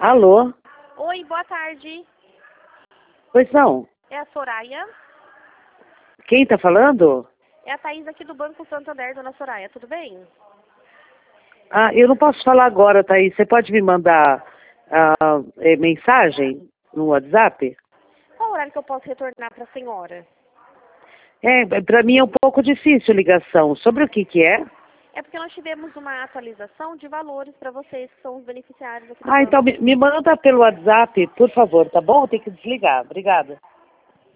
Alô? Oi, boa tarde. Pois não. É a Soraya? Quem tá falando? É a Thaís aqui do Banco Santander, dona Soraya, tudo bem? Ah, eu não posso falar agora, Thaís. Você pode me mandar mensagem no WhatsApp? Qual horário que eu posso retornar para a senhora? Para mim é um pouco difícil ligação. Sobre o que é? É porque nós tivemos uma atualização de valores para vocês que são os beneficiários aqui do Ah, então banco. me manda pelo WhatsApp, por favor, tá bom? Eu tenho que desligar. Obrigada.